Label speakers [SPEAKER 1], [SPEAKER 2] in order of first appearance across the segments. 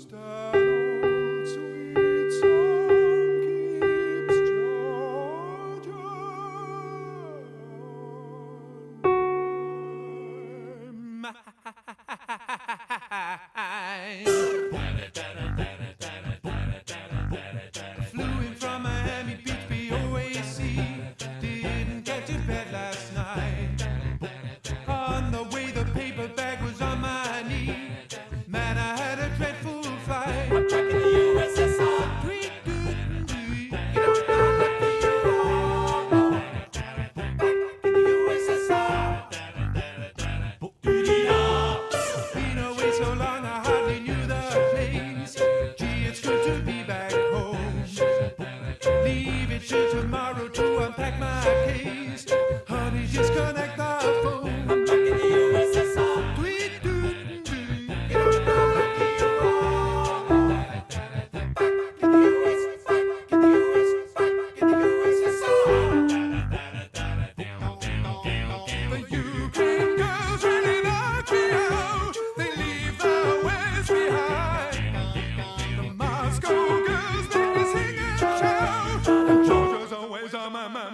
[SPEAKER 1] That old sweet song keeps Georgia on my Flew in from Miami Beach, BOAC. Didn't get to bed last night. On the way, the paper bag was on my knee. Man, I had a dreadful flight. I'm back in the USSR. Tweet, doot, tweet. You don't know how lucky you are. Back in the USSR. Been away so long, I hardly knew the place. Gee, it's good to be back home. Leave it till tomorrow to unpack my case. Honey, just connect the phone. I'm back in the USSR. Tweet, doot, tweet. You don't know how lucky you are. Back in the USSR. Back in the USSR. Back in the USSR. The Ukraine girls really knock me out. They leave the West behind. The Moscow girls make me sing and shout. And Georgia's always on my mind.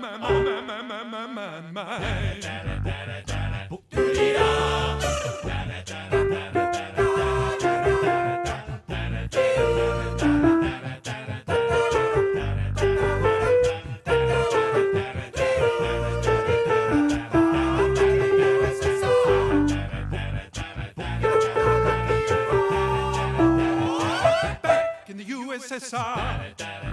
[SPEAKER 1] Back in the USSR.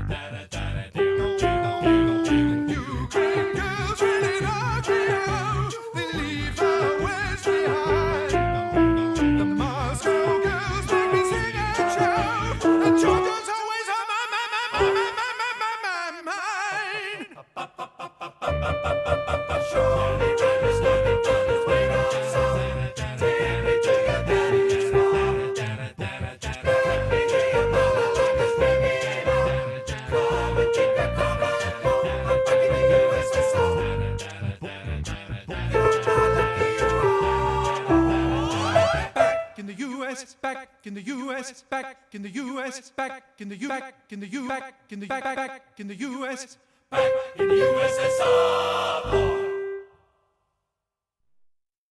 [SPEAKER 1] Ukraine girls really knock me out. They leave the West behind. The Moscow girls make me sing and shout. And Georgia's always on my mind. Surely when it's looking for the sweet old song. Take me to your daddy's farm. Let me hear your mama like a swinging on. Come and keep your cover and warm. I'm back in the USSR. You don't know how lucky you are. Back in the US, back in the US, back in the US, back in the U, back in the U, back in the back in the US, back in the USSR.